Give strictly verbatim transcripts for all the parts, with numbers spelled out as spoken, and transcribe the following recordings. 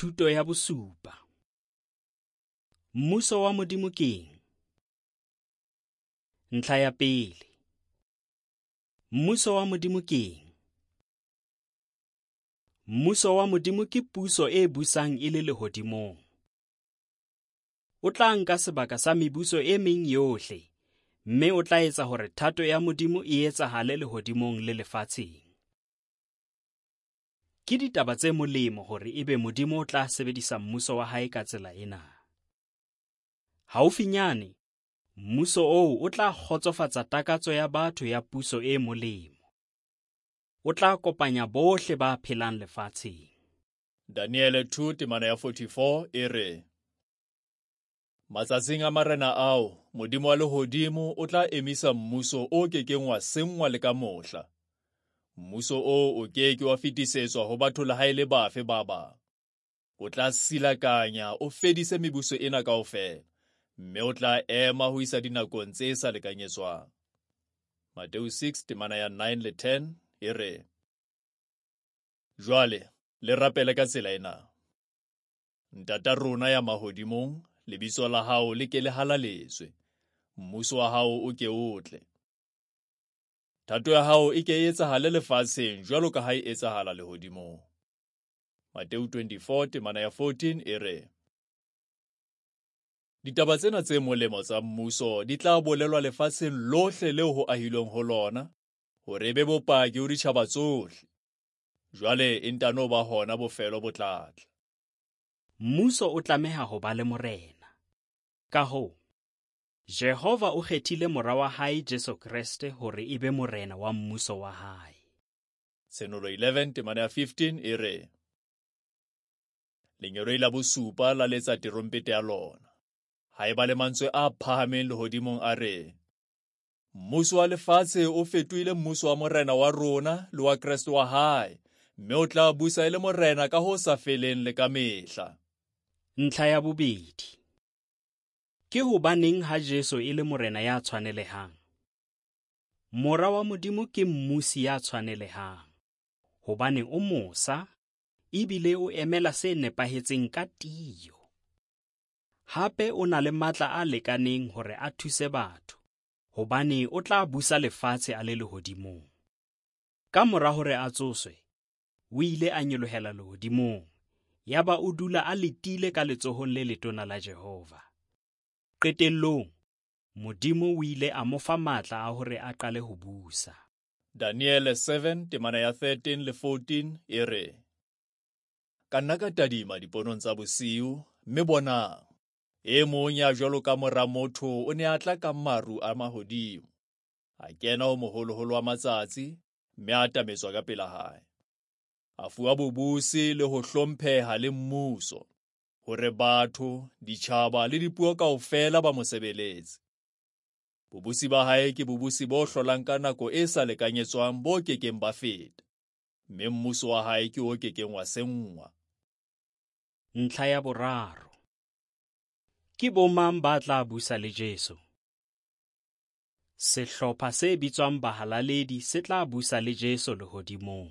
Thuto ya bosupa. Mmuso wa Modimo ke eng? Ntlha ya pele. Mmuso wa Modimo ke eng? Mmuso wa Modimo ke puso e busang e le lehodimong. O tla nka sebaka sa mebuso e meng yohle, mme o tla etsa hore thato ya Modimo e etsahale lehodimong le lefatsheng. Ke ditaba tse molemo hore ebe Modimo o tla sebedisa mmuso wa hae ka tsela ena. Haufinyane, mmuso oo o tla kgotsofatsa takatso ya batho ya puso e molemo. O tla kopanya bohle ba phelang lefatsheng. Daniele two temana ya forty-four e re, Matsatsing a marena ao, Modimo wa lehodimo o tla emisa mmuso o kekeng wa sengwa le ka mohla. Mmuso o o keke wa fetisetswa ho batho le haele bafe ba bang. O tla silakanya o fedise mebuso ena kaofela, mme o tla ema ho isa dinakong tse sa lekanyetswang. Mateo six temana ya nine le ten e re, Jwale le rapele ka tsela ena. Ntata rona ya mahodimong, lebitso la hao le ke le halaletswe, mmuso wa hao o ke otle. Thato ya hao e ke etsahale lefatsheng jwalo ka ha e etsahala lehodimong. Mateo twenty-four temana ya fourteen e re, Ditaba tsena tse molemo tsa mmuso di tla bolelwa lefatsheng lohle leo ho ahilweng ho lona, hore e be bopaki ho ditjhaba tsohle. Jwale e ntano ba hona bofelo bo tla tla. Mmuso o tlameha ho ba le morena. Ka hoo, Jehova o kgethile mora wa hae Jesu Kriste hore ebe morena wa mmuso wa hae. Senolo eleven temana ya fifteen e re, Lenyora la bosupa la letsa terompete ya lona. Ha e ba le mantswe a phahameng lehodimong a re, Mmuso wa lefatshe o fetohile mmuso wa morena wa rona le wa Kriste wa hae, mme o tla busa e le morena ka ho sa feleng le ka mehla. Ntlha ya bobedi. Ke hobaneng ha Jesu e le morena ya tshwanelehang? Mora wa Modimo ke mmusi ya tshwanelehang, hobane o mosa, ebile o emela se nepahetseng ka tiyo. Hape o na le matla a lekaneng hore a thuse batho, hobane o tla busa lefatshe a le lehodimong. Ka mora hore a tsoswe, o ile a nyolohela lehodimong, yaba o dula a letile ka letsohong le letona la Jehova. Qetellong, Modimo o ile a mo fa matla a hore a qale ho busa. Daniele seven temana ya thirteen le fourteen e re, Ka nna ka tadima diponong tsa bosiu, mme bonang, e mong ya jwalo ka mora motho o ne a tla ka maru a mahodimo. A kena ho moholoholo wa matsatsi, mme a atametswa ka pela hae. A fuwa bobusi le ho hlompheha le mmuso, hore batho, ditjhaba le dipuo kaofela ba mo sebeletse. Bobusi ba hae ke bobusi bo hlolang ka nako e sa lekanyetswang bo kekeng ba feta, mme mmuso wa hae ke o kekeng wa sengwa. Ntlha ya boraro. Ke bomang ba tla busa le Jesu? Sehlopha se bitswang bahalaledi se tla busa le Jesu lehodimong.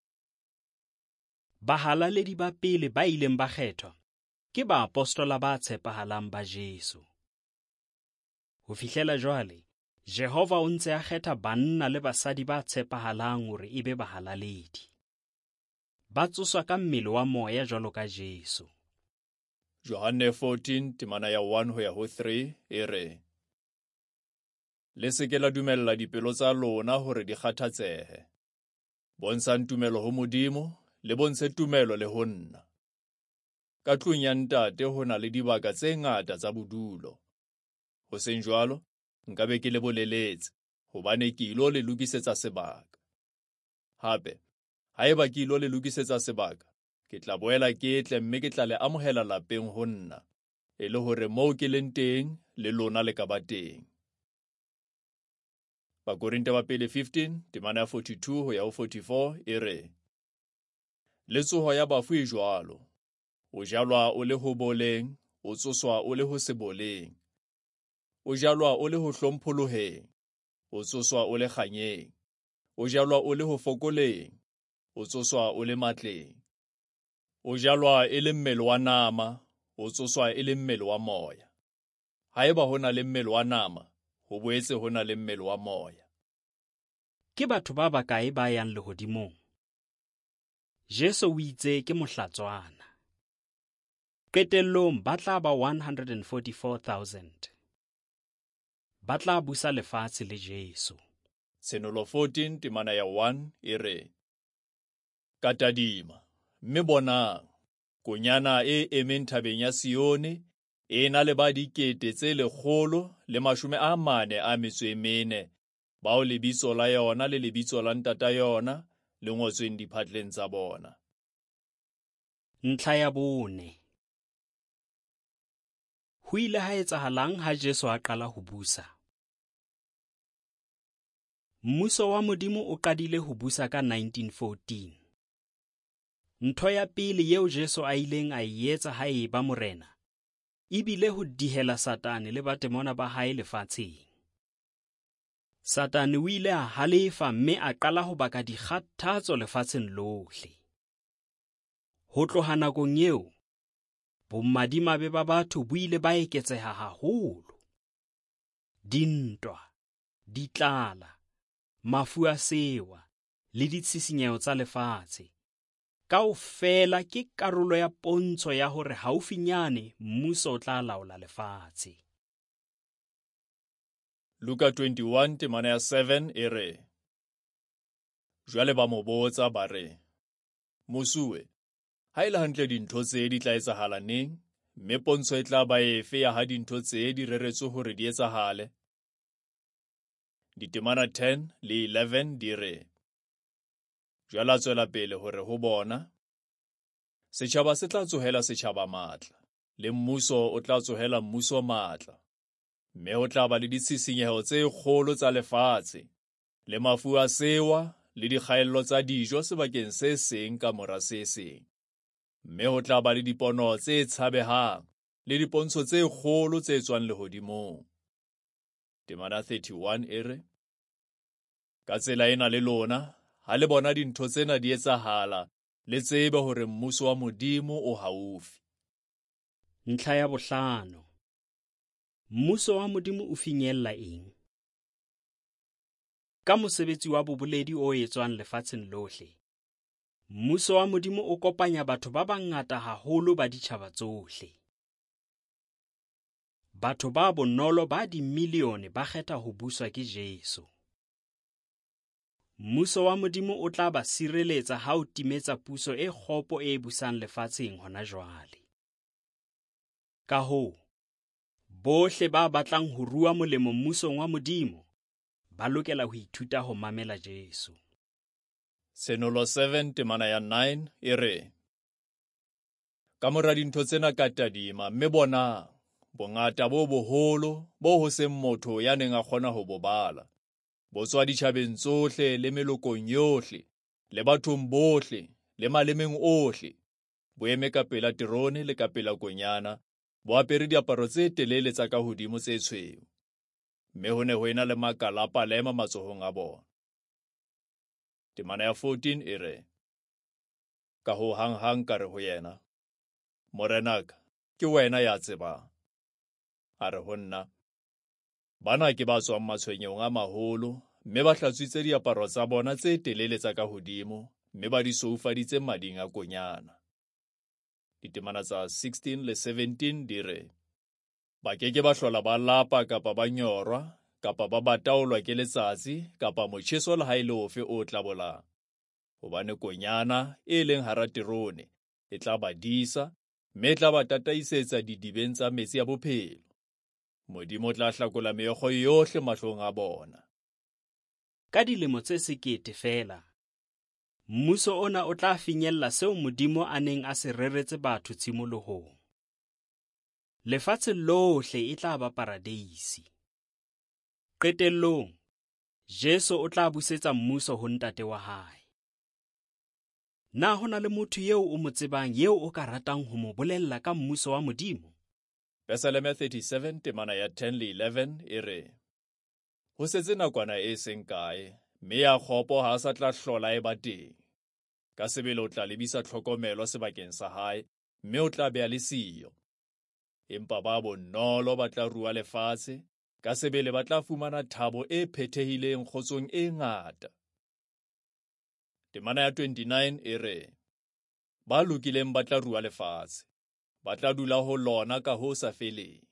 Bahalaledi ba pele ba ileng ba kgethwa ke baapostola ba tshepahalang ba Jesu. Ho fihlela jwale, Jehova o ntse a kgetha banna le basadi ba tshepahalang hore ebe bahalaledi. Ba tsoswa ka mmele wa moya jwalo ka Jesu. Johane fourteen temana ya one ho ya ho three e re, Le se ke la dumella dipelo tsa lona hore di kgathatsehe. Bontshang tumelo ho Modimo, le bontshe tumelo le ho nna. Ka tlung ya ntate ho na le dibaka tse ngata tsa bodulo. Ho seng jwalo, nka be ke le boleletse, hobane ke ilo le lokisetsa sebaka. Hape, haeba ke ilo le lokisetsa sebaka, ke tla boela ke tle mme ke tla le amohela lapeng ho nna, e le hore moo ke leng teng, le lona le ka ba teng. Bakorinto ba pele fifteen, temana ya forty-two ho ya ho forty-four e re, Letsoho ya bafu e jwalo. O jalwa o le ho boleng, o tsoswa o le ho se boleng. O jalwa o le ho hlompholoheng, o tsoswa o le kganyeng. O jalwa o le ho fokoleng, o tsoswa o le matleng. o jalwa e le mmele wa nama, o tsoswa e le mmele wa moya. Haeba ho na le mmele wa nama, ho boetse ho na le mmele wa moya. Ke batho ba bakae ba yang lehodimong? Jesu o itse ke mohlatswana. Qetellong ba tla ba one hundred forty-four thousand. Ba tla busa lefatshe le Jesu. Senolo fourteen temana ya one e re, ka tadima, mme bonang, konyana e emeng thabeng ya Sione, e na le ba dikete tse lekgolo le mashome a mane a metso e mene, bao lebitso la yona le lebitso la ntata yona le ngotsweng diphatleng tsa bona. Ntlha ya bone. Ho ile ha etsahalang ha Jesu a qala ho busa? Mmuso wa Modimo o qadile ho busa ka nineteen fourteen. Ntho ya pele eo Jesu a ileng a e etsa ha eba morena, ebile ho dihela Satane le batemona ba hae lefatsheng. Satane o ile a halefa mme a qala ho baka dikgathatso lefatsheng lohle. Ho tloha nakong eo, bomadimabe ba batho bo ile ba eketseha haholo. Dintwa, ditlala, mafu a sewa le ditshisinyeho tsa lefatshe, kaofela ke karolo ya pontsho ya hore haufinyane mmuso o tla laola lefatshe. Luka twenty-one temana ya seven e re, jwale ba mo botsa ba re, mosuwe, ha ile hantle dintho tse di tla etsahala neng, mme pontsho e tla ba efe ya ha dintho tse di reretswe hore di etsahale? Ditemana ten le eleven di re, jwale a tswela pele hore ho bona, setjhaba se tla tsohela setjhaba matla, le mmuso o tla tsohela mmuso matla, mme ho tla ba le ditshisinyeho tse kgolo tsa lefatshe, le mafu a sewa le dikgaello tsa dijo sebakeng se seng ka mora se seng, mme ho tla ba le dipono tse tshabehang le dipontsho tse kgolo tse tswang lehodimong. Temana thirty-one e re, ka tsela ena le lona, ha le bona dintho tsena di etsahala, le tsebe hore mmuso wa Modimo o haufi. Ntlha ya bohlano. Mmuso wa Modimo o finyella eng? Ka mosebetsi wa boboledi o etswang lefatsheng lohle, mmuso wa Modimo o kopanya batho ba bangata haholo ba ditjhaba tsohle. Batho ba bonolo ba dimilione ba kgetha ho buswa ke Jesu. Mmuso wa Modimo o tla ba sireletsa ha o timetsa puso e kgopo e busang lefatsheng hona jwale. Ka hoo, bohle ba batlang ho rua molemo mmusong wa Modimo ba lokela ho ithuta ho mamela Jesu. Senolo seven temana ya nine e re, ka mora dintho tsena ka tadima, mme bona bongata bo boholo bo ho seng motho ya neng a kgona ho bo bala, bo tswa ditjhabeng tsohle le melokong yohle, le bathong bohle, le malemeng ohle, bo eme ka pela terone le ka pela konyana, bo apere diaparo tse telele tsa ka hodimo tse tshweu, mme ho ne ho ena le makala a palema matsohong a bona. Temana ya fourteen e re, ka ho hang-hang ka re ho yena, morenaka, ke wena ya tsebang. A re ho nna, bana ke ba tswang matshwenyong a maholo, mme ba hlatswitse diaparo tsa bona tse telele tsa ka hodimo, mme ba di soufaditse mading a konyana. Ditemana tsa sixteen le seventeen di re, ba keke ba hlola ba lapa kapa ba nyorwa, kapa ba bataolwa ke letsatsi, kapa motjheso le ha e le ofe o tla bolang. Hobane konyana e leng hara terone e tla ba disa, mme e tla ba tataisetsa didibeng tsa metsi a bophelo. Modimo o tla hlakola meokgo yohle mahlong a bona. Ka dilemo tse sekete fela, mmuso ona o tla finyella seo Modimo a neng a se reretse batho tshimolohong. Lefatshe lohle e tla ba paradeisi. Qetellong, Jesu o tla busetsa mmuso ho ntate wa hae. Na hona le motho eo o mo tsebang eo o ka ratang ho mo bolella ka mmuso wa Modimo? Psalm thirty-seven temana ya ten le eleven e re, ho setse nakwana e seng kae, mme ya kgopo ha sa tla hlola e ba teng. ka sebele o tla lebisa tlhokomelo sebakeng sa hae, mme o tla beha le siyo. Empa ba bonolo ba tla rua lefatshe, ka sebele ba tla fumana thabo e phethehileng kgotsong e ngata. Temana ya twenty-nine e re, ba lokileng ba tla rua lefatshe, ba tla dula ho lona ka ho sa feleng.